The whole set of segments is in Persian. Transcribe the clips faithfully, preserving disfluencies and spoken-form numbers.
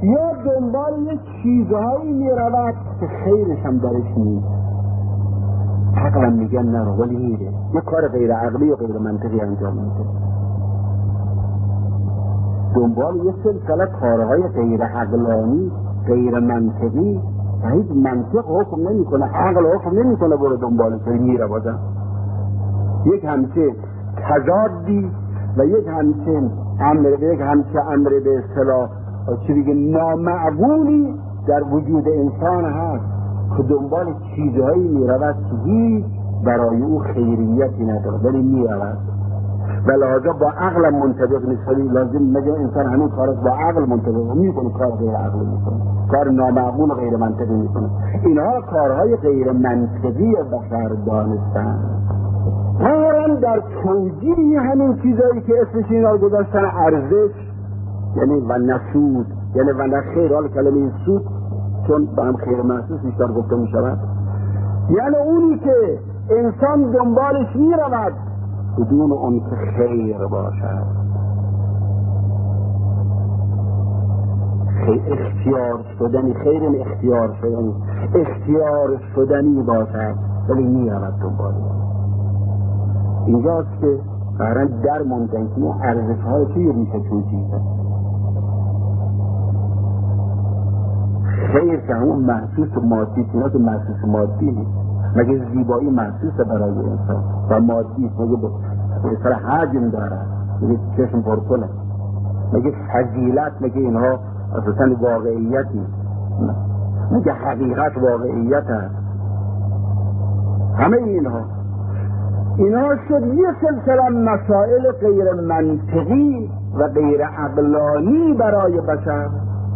یا دنبال یک چیزهایی میرود که خیرش هم درش نیست. عقلم میگن نرو، ولی میره یه کار غیر عقلی و غیر منطقی انجام میده. دنبال یه سلسله کارهای غیر عقلانی، غیر منطقی، هیچ منطق حکم نمی کنه، عقل حکم نمی کنه برو دنبالش، ولی میره بازم. یک همچه تضادی و یک همچه امر یک همچه امر به اصطلاح چی بگه نامعقولی در وجود انسان هست که دنبال چیزهایی میرود که هیچ برای او خیریتی نداره، ولی میرود و لحاظا با عقل منطبق نیست. ولی لازم مگه انسان همین کارش با عقل منطبق میکنه، کار غیر عقلی میکنه، کار نامعقول و غیر منطقی میکنه. اینها کارهای غیر منطقی بشر دانستن. قرآن در توجیه همین چیزایی که اسمش اینا رو گذاشتن ارزش، یعنی و نسود، یعنی و نخیر، حال کلمه سود چون به هم خیر محسوس بیشتر گفته می شود، یعنی اونی که انسان دنبالش می رود بدون اون که خیر باشد، خیر اختیار شدنی، خیر اختیار شدنی، اختیار شدنی باشد، ولی می رود دنبالش. اینجاست که قرآن در منتنی ارزش های توی ریشه توجیه هست. خیر که همون محسوس مادی، اینا که محسوس مادی نیست. مگه زیبایی محسوس برای انسان و مادی است؟ مگه به سر حجم داره، مگه چشم پرکنه، مگه فضیلت، مگه اینها اساساً واقعیت نیست، مگه حقیقت واقعیت هست؟ همه اینها اینها شد یه سلسله مسائل غیر منطقی و غیر عقلانی برای بشر.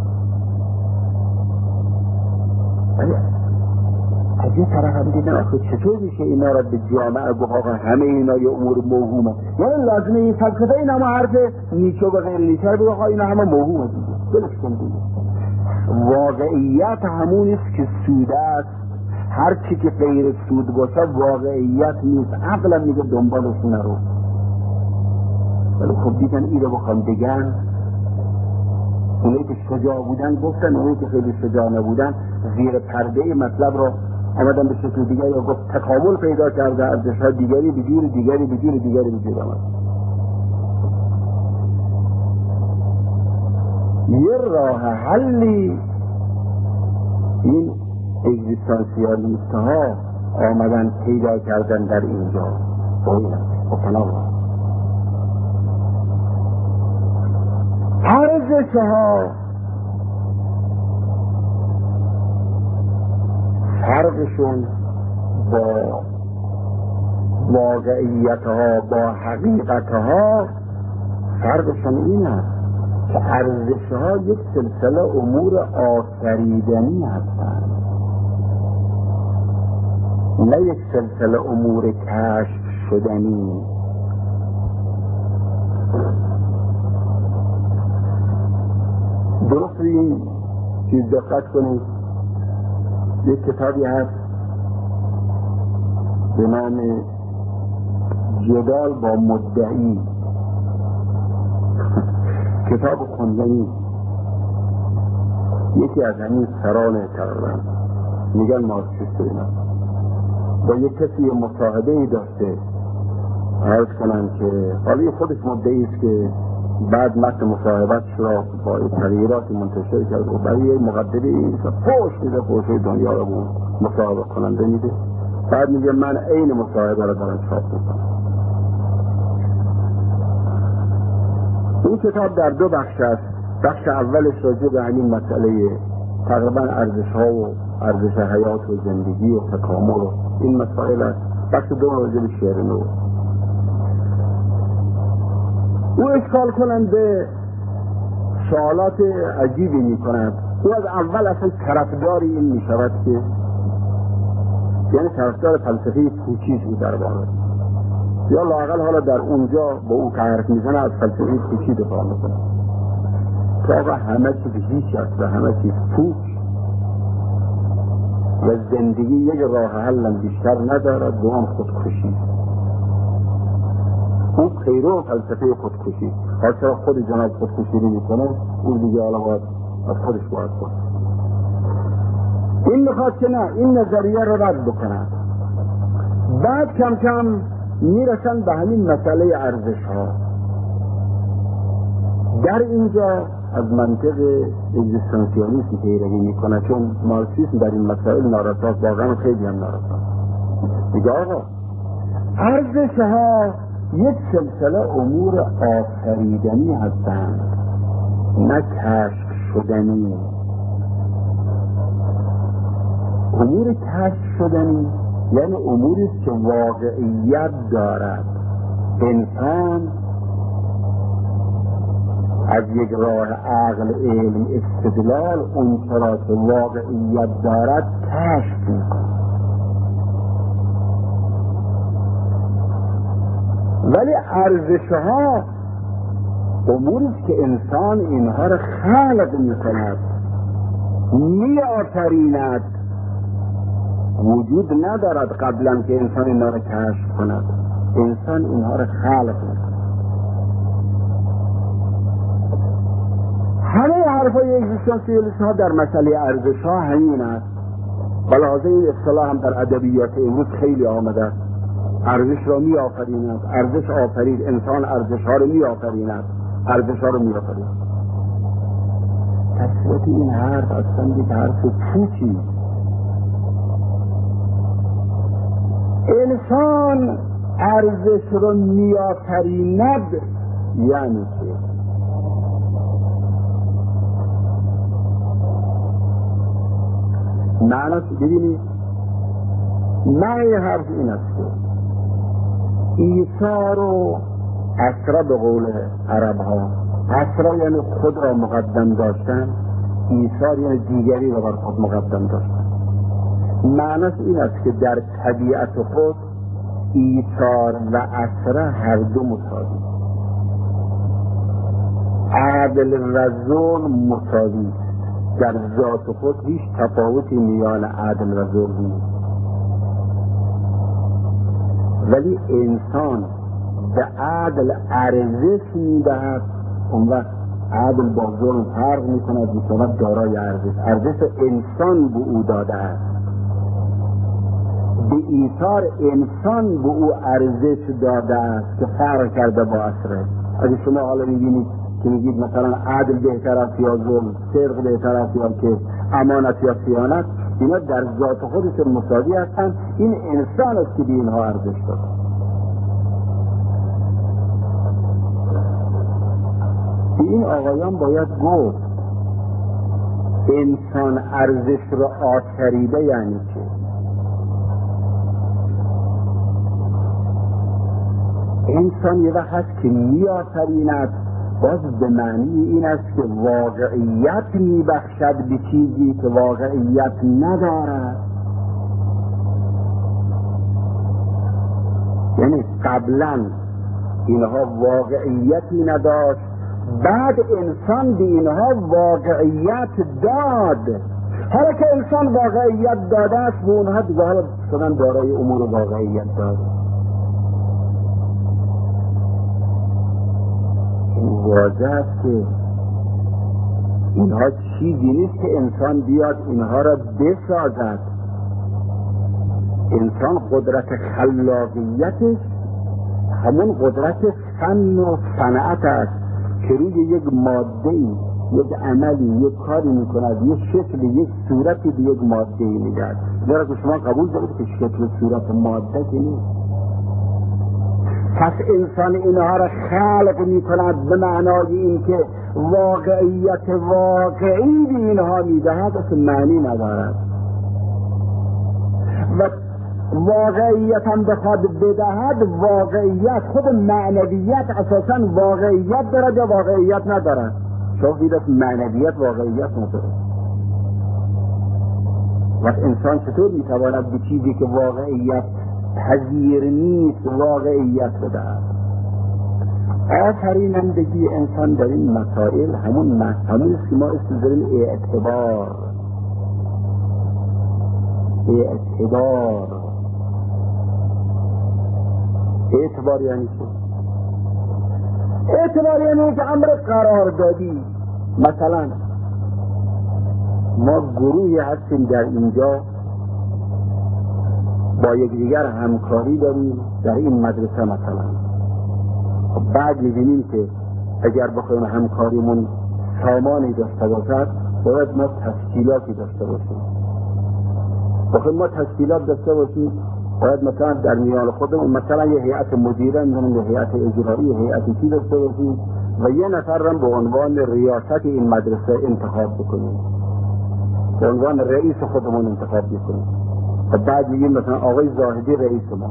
از یه طرف هم دیدن آخه چطور میشه اینا را به جامعه گفت آقا همه اینا یه امور موهومه، یعنی لازمه این فلسفه این همه حرف نیچه و غیر نیچه رو آقا اینا همه موهومه دیگه، بلش کن دیگه. واقعیت همونیست که سود است، هر چی که غیر سود باشه واقعیت نیست. عقلم میگه دنبالش نرو، ولی خب دیدن این رو بخوام بگن، اونایی که شجاع بودن گفتن، اونایی که خیلی شجاع نبودن زیر پرده مطلب رو آمدن به شکل دیگری و گفت تکامل پیدا کرده، ارزش‌ها دیگری بجور دیگری بجور دیگری بجور آمد. یه راه حلی این اگزیستانسیالیست ها آمدن پیدا کردن در اینجا باید بکنم ارزش ها فرقشون با واقعیت ها، با حقیقت ها، فرقشون این است که ارزش ها یک سلسله امور آفریدنی هستند، نه یک سلسله امور کشف شدنی. درست این چیز دقت کنید، یک کتابی هست به نام جدال با مدعی، کتاب خوندنی، یکی از همین سران تقریبا میگن مارکسیست اینا با یک کسی مصاحبه ای داشته، عرض کنن که حالی خودش مدعی است که بعد متن مصاحبت را با تغییرات منتشر کرد و برای یک مقدمه فوش میده، فوش دنیا را بود مصاحبه کننده میده، بعد میگه من عین مصاحبه را دارم چاپ میکنم. این کتاب در دو بخش است. بخش اولش راجع به همین مسئله تقریبا ارزش ها و ارزش حیات و زندگی و تکامل و این مسائل است. بخش دو راجع به شعر نو. او اشکال کننده سوالات عجیبی می کند. او از اول اصلا طرفدار این می شود که یعنی طرفدار فلسفه پوچیز بود در واقع، یا لااقل حالا در اونجا با او که حرف میزنه از فلسفه پوچی دفاع میکنه که آقا همه چیز هیچ است و همه چیز پوچ و زندگی یک راه حل بیشتر ندارد و هم خودکشی. اون پیرو فلسفه خودکشی، حالا خود جناب خودکشی رو میکنه، اون دیگه حالا باید از خودش باید بود. این میخواد که نه، این نظریه رو رد بکنن. بعد کم کم میرسن به همین مسئله ارزش ها. در اینجا از منطق اگزیستانسیالیسم پیروی میکنه، چون مارکسیسم در این مسائل نارساست، واقعا خیلی هم نارساست. میگه آقا ارزش ها یک سلسله امور آفریدنی هستند، نه کشف شدنی. امور کشف شدنی یعنی اموری است که واقعیت دارد. انسان از یک راه عقل، علم، استدلال اون چرا که واقعیت دارد کشف میکنه. ولی ارزش‌ها اموری است که انسان اینها را خلق میکند، میآفریند. وجود ندارد قبلا که انسان اینها را کشف کند. انسان اینها را خلق میکند. همه حرفای اگزیستانسیالیست ها در مسئله ارزش ها همین است. بلازه این اصطلاح هم در ادبیات امروز خیلی آمده است. ارزش را می آفریند، ارزش آفرید، انسان ارزش ها را می آفریند، ارزش ها را می آفریند. تصویت این حرف اصلا یک حرف پوچی. انسان ارزش را می آفریند یعنی چه؟ معنی ببینید، معنی حرف این است که ایثار و اسرا به قول عرب ها، اسرا یعنی خود را مقدم داشتن، ایثار یعنی دیگری را بر خود مقدم داشتن. معنی این است که در طبیعت خود ایثار و اسرا هر دو مساوی، عدل و ظلم مساوی. در ذات خود هیچ تفاوتی میان عدل و ظلم نیست. ولی انسان به عدل ارزش میدهد، اون وقت عدل با ظلم فرق میکند، میشود دارای ارزش. ارزش انسان به او داده است، به ایثار انسان به او ارزش داده است که فرق کرده با اسره. اگه شما حالا میبینید که میگید مثلا عدل بهتر است یا ظلم، صدق بهتر است یا که امانت یا خیانت، اینا در ذات خودشون مساوی هستند. این انسان است که به اینها ارزش داده. این آقایان باید گفت انسان ارزش را آفریده یعنی چه؟ انسان یه وقت هست که می آفریند، باز به معنی این است که واقعیت می بخشد به چیزی که واقعیت ندارد. یعنی قبلا اینها واقعیتی نداشت، بعد انسان به اینها واقعیت داد. حالا که انسان واقعیت داده است، به اونها دیگه حالا شدن دارای امور واقعیت داد. واضح است که اینها چیزی نیست که انسان بیاد اینها را بسازد. انسان قدرت خلاقیتش همون قدرت فن و صنعت است که روی یک ماده، یک عملی، یک کاری میکند، یک شکل، یک صورتی به یک ماده میدهد. در که شما قبول دارید که شکل و صورت ماده که نیست. پس انسان اینها را خلق می کند به معنای این که واقعیت واقعی به اینها می دهد، اصلا معنی ندارد. و واقعیت هم بخواد بدهد، واقعیت خود معنویت اساسا واقعیت دارد یا واقعیت ندارد؟ شما دیدت معنویت واقعیت ندارد. وقت انسان چطور می تواند به چیزی که واقعیت پذیر نیست واقعیت بدهد؟ آفرینندگی انسان در این مسائل همون همون است که ما اسم داریم اعتبار. اعتبار اعتبار یعنی چه؟ اعتبار یعنی که امر قرار دادی. مثلا ما گروهی هستیم در اینجا با یکدیگر همکاری داریم در این مدرسه مثلا. بعد می‌بینیم که اگر بخوایم همکاریمون سامانی داشته باشد باید ما تشکیلاتی داشته باشیم. بخوایم ما تشکیلات داشته باشیم باید مثلا در میان خودمون مثلا یه هیئت مدیره، یه هیئت اجرایی، یه هیئت چی داشته باشیم و یه نفر را به عنوان ریاست این مدرسه انتخاب بکنیم، به عنوان رئیس خودمون انتخاب بکنیم و بعد میگیم مثلا آقای زاهدی رئیس ما.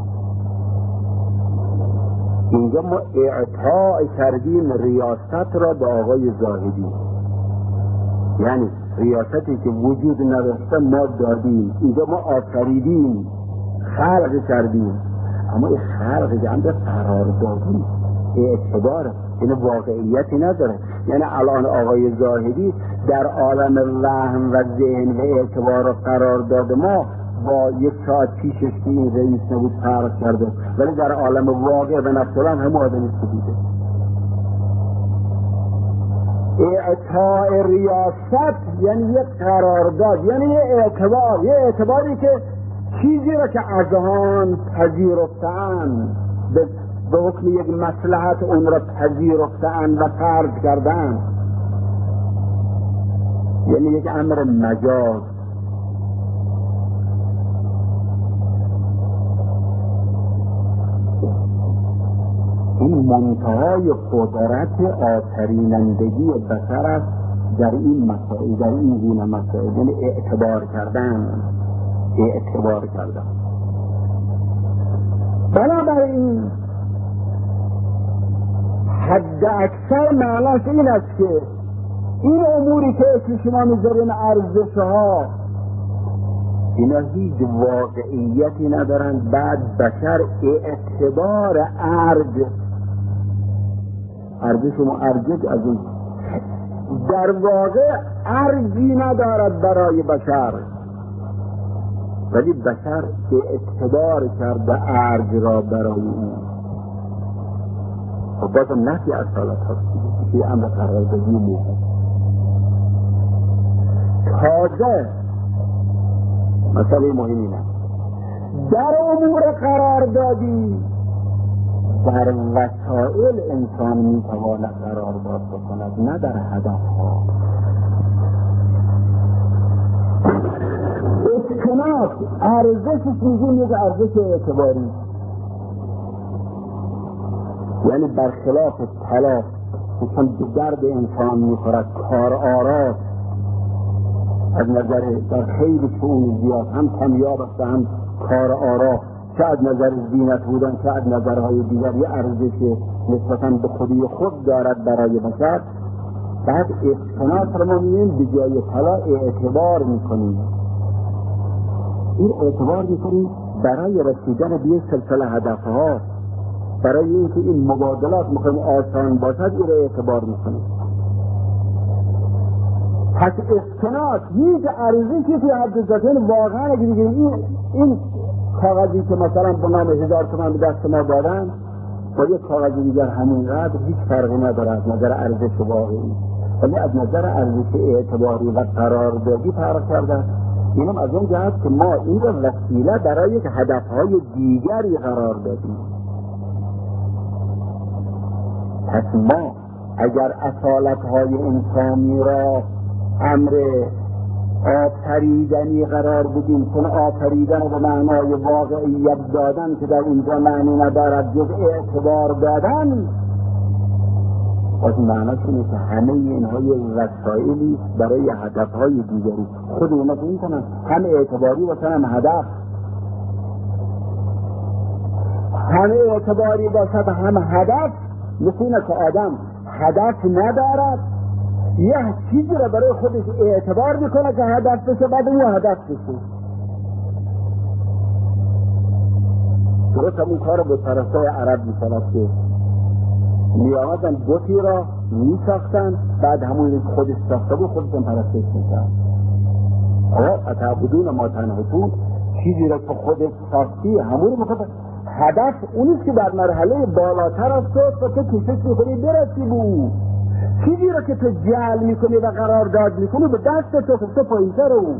اینجا ما اعطاء کردیم ریاست را به آقای زاهدی، یعنی ریاستی که وجود نداشته ما دادیم. اینجا ما آفریدیم، خلق کردیم، اما این خلق جنب قرار دادیم اعتبار، این واقعیتی نداره. یعنی الان آقای زاهدی در عالم وهم و ذهن و اعتبار و قرار داد ما با یک ساعت پیشش که این رئیس نبود فرق کرده، ولی در عالم واقع و نفسلان هم آدمی بوده. اعطاء ریاست یعنی یک قرارداد، یعنی یک اعتبار، یک اعتباری که چیزی را که اذهان پذیرفتن به حکم یک مصلحت اون را پذیرفتن و فرض کردن، یعنی یک امر مجاز. این منتهای قدرت آفرینندگی بشر است در این مسائل، در این گونه مسائل، یعنی اعتبار کردن، اعتبار کردن. بنابراین حد اکثر معناش این است که این اموری که اسم شما میذارین ارزش ها، اینا هیچ واقعیتی ندارن. بعد بشر اعتبار ارج، ارج شما ارجج از این در واقع ارجی ندارد برای بشر، ولی بشر اعتبار کرده ارج را برای اون. و بازم نفی از حالت هست که امر قراردادی میده. تازه مسئله مهمی نه در امور قراردادی، در وسائل انسان میتواند قرارداد بکند، نه در هدفها. اسکناس ارزشش میگیم یک ارزش اعتباری، یعنی برخلاف طلا که چون درد انسان میخورد، کار آراست از نظر در خیلی شئون زیاد هم کمیاب است هم کار آرا، چه از نظر زینت بودن چه از نظرهای دیگر یه ارزش نسبتاً به خودی خود دارد برای بشر. بعد اسکناس رو ما میگیم به جای طلا اعتبار میکنیم. این اعتبار میکنیم برای رسیدن به یک سلسله هدفها، برای اینکه این مبادلات میخوایم آسان باشد این اعتبار میکنیم. پس اسکناس هیچ ارزشی که حد ذاتین واقعا اگه بگیم این این کاغذی که مثلا به نام هزار تومان به دست ما دادن با یک کاغذی دیگر همینقدر هیچ فرقی نداره از نظر ارزش واقعی، ولی از نظر ارزش اعتباری و قراردادی فرق کرده. اینم از اون جهت که ما این را وسیله برای یک هدفهای دیگری قرار دادیم. پس ما اگر اصالتهای انسانی را امر آفریدنی قرار بدیم، چون آفریدن به معنای واقعیت دادن که در اینجا معنی ندارد جز اعتبار دادن، از معناش اینه که همه اینها یک وسایلی برای هدفهای دیگری. خود اونا که این کنن هم اعتباری باشن هم هدف، هم اعتباری باشد هم هدف. مثل اینه که آدم هدف ندارد یه چیزی را برای خودش اعتبار میکنه که هدف بشه، بعد اون هدف بشه. درست همون کار به پرستای عرب میشود که میامدن بتی را میساختن، بعد همون خودش ساخته بود خودشون پرستش میکرد. آقا اتعبدون ما تنحتون، چیزی را که خودش ساختی همون رو میخواد. هدف اونیست که در مرحله بالاتر از تو و تو کشش میکنی برسی بود. چیزی رو که تو جعل میکنی و قرارداد میکنی به دست تو تو پایین‌تر اون.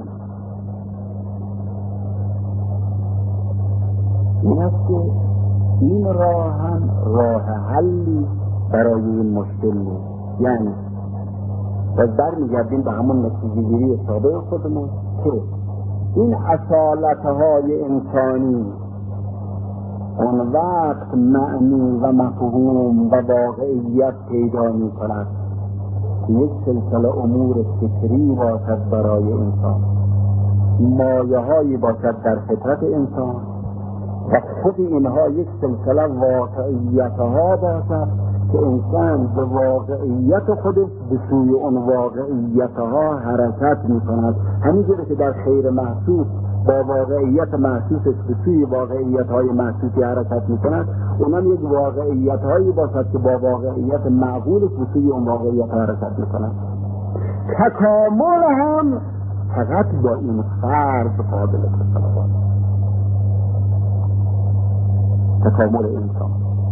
این است که این راه هم راه حلی برای این مشکل نیست. یعنی باز برمیگردیم به همون نتیجه گیری سابق خودمون که این اصالتهای انسانی اون وقت معنی و مفهوم و واقعیت پیدا می کند یک سلسله امور فکری باشد برای انسان، مایه هایی باشد در فطرت انسان و خود اینها یک سلسله واقعیت ها باشد که انسان به واقعیت خودش به سوی اون واقعیت ها حرکت می کند. همینجوری که در خیر محسوس با واقعیت محسوسش به سوی واقعیت های محسوسی حرکت می کند، اونم یک واقعیت هایی باشد که با واقعیت معقولش به سوی اون واقعیت حرکت می کند. تکامل هم فقط با این فرض قابل تصور، تکامل انسان.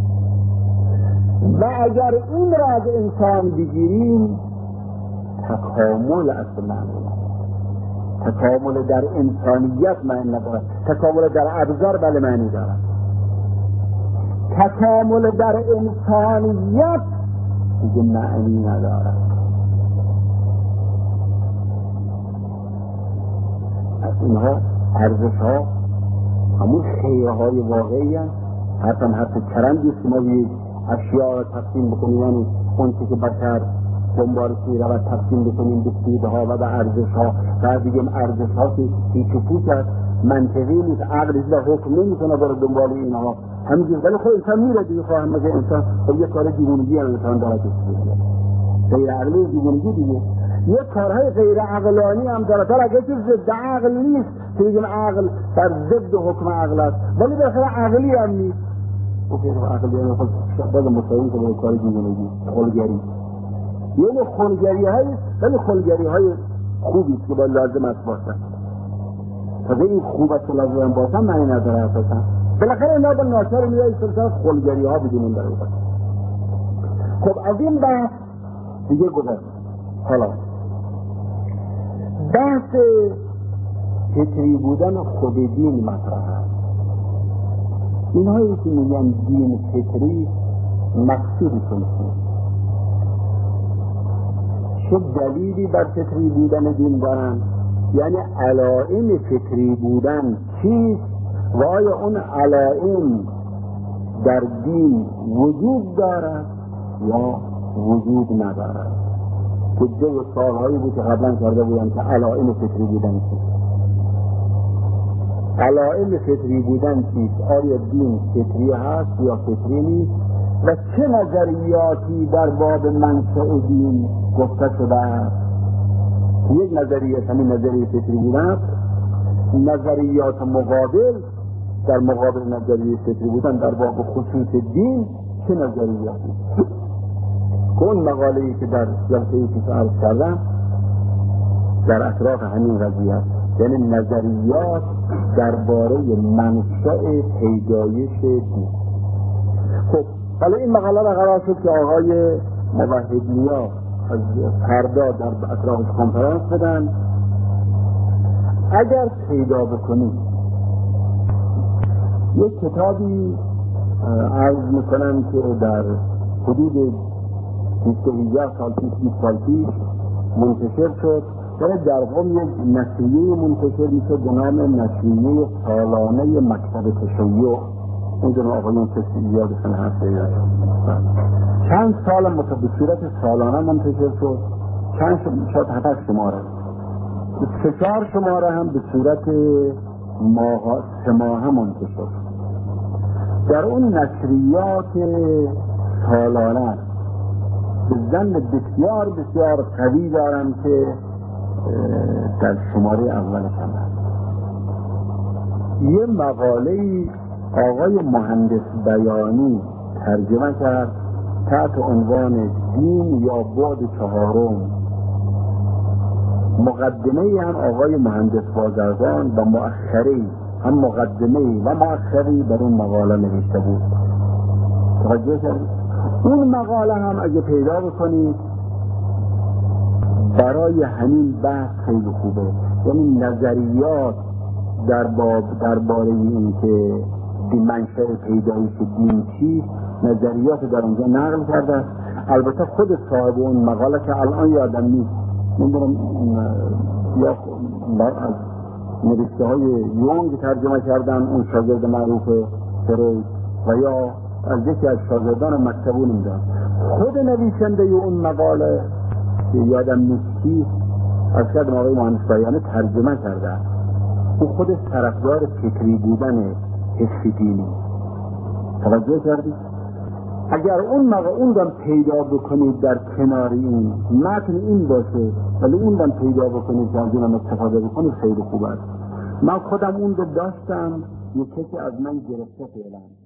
و اگر این را از انسان بگیریم تکامل اصلا تکامل در انسانیت معنی ندارد، تکامل در ابزار بله معنی دارد، تکامل در انسانیت دیگه معنی ندارد. از اینها ارزش ها همون خیره های واقعی هست. حتی حتی چرندی است که ما یک اشیاء را تقسیم بکنیم، یعنی اون که بشر دنبال خیره و تقسیم بکنیم به سیده ها و به ارزش ها و بگیم ارزش ها که هیچ و پوچ است، منطقی نیست، عقلش را حکم نمیکنه برای دنبال اینها همینجور. ولی خب انسان میره دیگه، خواهم مگه انسان خب یک کار دیوونگی هم انسان دارد غیر عقلی دیوونگی دیگه، یک کارهای غیر عقلانی هم دارد، در اگه چیز ضد عقل نیست که بگیم عقل در ضد حکم عقل است، ولی بالاخره عقلی هم نیست. او غیر عقلی هم خود باز مساوی که به کار دیوونگی خلگری، یعنی خلگری های ولی خلگری های خوبی است که باید لازم است باشد. تا این خوب است که لازم باشد معنی نداره اساسا. بالاخره اینا با ناچار میاد سلسله خلگری ها بدونیم برای خود. خب از این بحث دیگه گذشت. حالا بحث فطری بودن خود دین مطرح است. اینهایی که میگن دین فطری مقصودشون چیست؟ چه دلیلی بر فطری بودن دین دارن؟ یعنی علائم فطری بودن چیست و آیا اون علائم در دین وجود دارد یا وجود ندارد؟ که دو سالهایی بود که قبلا کرده بودن که علائم فطری بودن چیست. علائم فطری بودن چیست؟ آیا دین فطری هست یا فطری نیست و چه نظریاتی در باب منشأ دین گفته شده است؟ یک نظریه همین نظریه فطری بودن، نظریات مقابل در مقابل نظریه فطری بودن در باب خصوص دین چه نظریاتی؟ که اون مقاله‌ای که در جلسه‌ای که عرض کردم در اطراف همین قضیه است، یعنی نظریات درباره منشأ پیدایش دین. خب حالا این مقاله را قرار شد که آقای موحدنیا از فردا در اطرافش کنفرانس بدن. اگر پیدا بکنید یک کتابی عرض میکنم که در حدود بیست و هجده سال پیش بیست سال پیش منتشر شد، یعنی در قم یک نشریه منتشر میشد به نام نشریه سالانه مکتب تشیع. این جناب آقایون کسی یادشون هست؟ چند سال به صورت سالانه منتشر شد، چند شد هفت شماره، سه چهار شماره هم به صورت ماه سه ماهه منتشر شد. در اون نشریات سالانه به زن بسیار بسیار قوی دارم که در شماره اولش هم هست. یه مقاله آقای مهندس بیانی ترجمه کرد تحت عنوان دین یا بعد چهارم. مقدمه هم آقای مهندس بازرگان و مؤخری هم مقدمه و مؤخری بر اون مقاله نوشته بود. توجه کردید؟ اون مقاله هم اگه پیدا بکنید برای همین بحث خیلی خوبه. یعنی نظریات در باب درباره این که منشأ پیدایش دین چیست، نظریات در اونجا نقل کرده. البته خود صاحب اون مقاله که الان یادم نیست، نمیدونم یا از نوشته های یونگ ترجمه کردن، اون شاگرد معروف فروید، و یا از یکی از شاگردان مکتبون میدن. خود نویسنده اون مقاله که یادم نیست کیست، از کردم آقای مهندس بیانه ترجمه کرده. او خودش طرفدار فکری بودن حسی دینی. توجه کردید؟ اگر اون مقاله اون دم پیدا بکنید در کنار این متن این باشه، ولی اون دم پیدا بکنید که از اینم استفاده بکنید خیلی خوب است. من خودم اون رو داشتم، یک کسی از من گرفته فعلا.